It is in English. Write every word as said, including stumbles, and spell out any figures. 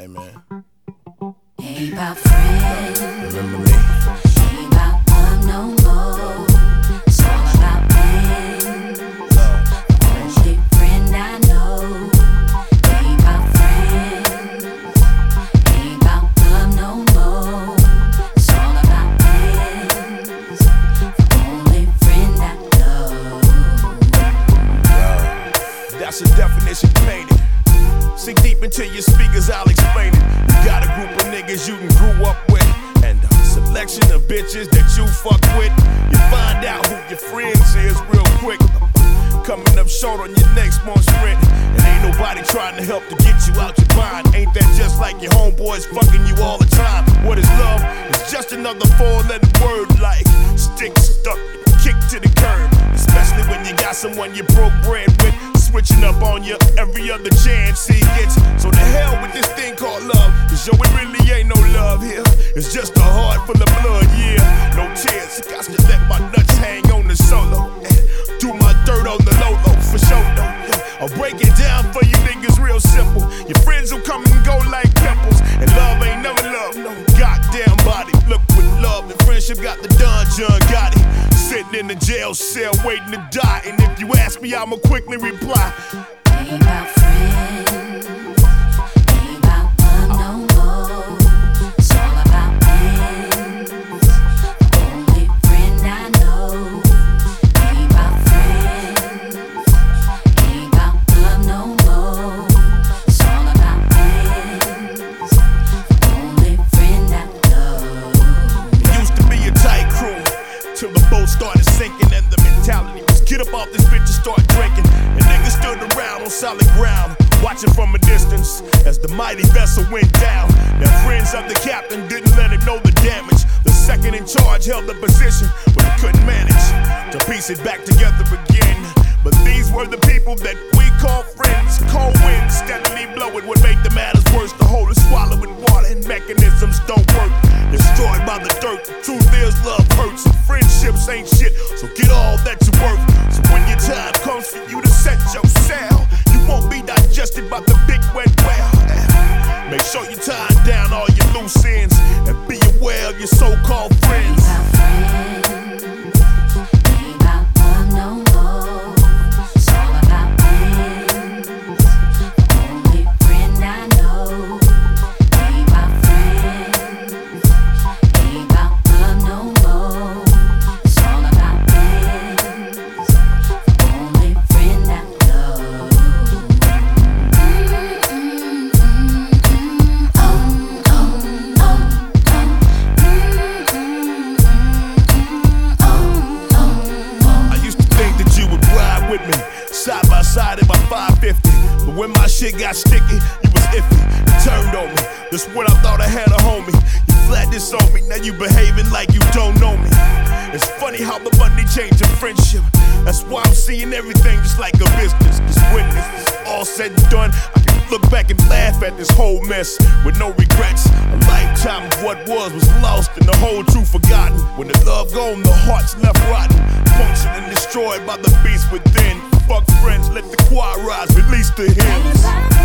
Hey man, Ain't about friends, remember me? ain't about love no more. It's all about pain. Only friend I know. Ain't about friends, ain't about love no more. It's all about pain. Only friend I know. Yo, that's the definition painted. Sink deep into your speakers, I'll explain it. You got a group of niggas you can grew up with, and a selection of bitches that you fuck with. You find out who your friends is real quick. Coming up short on your next month's rent, and ain't nobody trying to help to get you out your bind. Ain't that just like your homeboys fucking you all the time? What is love? It's just another four-letter word like stick stuck, kick to the curb. Especially when you got someone you broke bread with, switching up on you every other chance he gets. So the hell with this thing called love, cause yo, it really ain't no love here. It's just a heart full of blood, yeah. No tears, got to let my nuts hang on the solo. Do my dirt on the low-low, for sure though, yeah. I'll break it down for you niggas real simple. Your friends will come and go like pimples, and love ain't never love, no goddamn body. Look with love and friendship got the Don John Gotti. Sitting in the jail cell waiting to die, and if you ask me, I'ma quickly reply. Ain't about friends, ain't about love no more. It's all about pain. Only friend I know. Ain't about friends, ain't about love no more. It's all about pain. Only friend I know. It used to be a tight crew, till the boat started sinking and the mentality was get up off this bitch and start drinking. And niggas stood around on solid ground, watching from a distance as the mighty vessel went down. Now friends of the captain didn't let him know the damage. The second in charge held the position, but he couldn't manage to piece it back together again. But these were the people that we call friends. Cold winds steadily blowing would make the matters worse. The hole is swallowing water and mechanisms don't work. Destroyed by the dirt, the truth is love hurts, and friendships ain't shit, so get all that you're worth. So when your time comes for you to set your sail, you won't be digested by the big wet whale. Make sure you tie down all your loose ends, and be aware of your so-called friends. Ain't about friends, ain't about love no more. It's all about pain. Only friend I know. Ain't about friends, ain't about love no more. It's all about pain. Only friend I know. Mm-mm-mm-mm. Oh, oh, oh, oh. I used to think that you would ride with me, side by side in my five fifty. But when my shit got sticky, you was iffy. You turned on me, that's when I thought I had a homie. You flat this on me, now you behaving like you don't know me. It's funny how the money changed a friendship. That's why I'm seeing everything just like a business. Cause when this is all said and done, I can look back and laugh at this whole mess with no regrets. A lifetime of what was was lost and the whole truth forgotten. When the love gone, the heart's left rotten, punctured and destroyed by the beast within. Fuck friends, let the choir rise, release the hymns.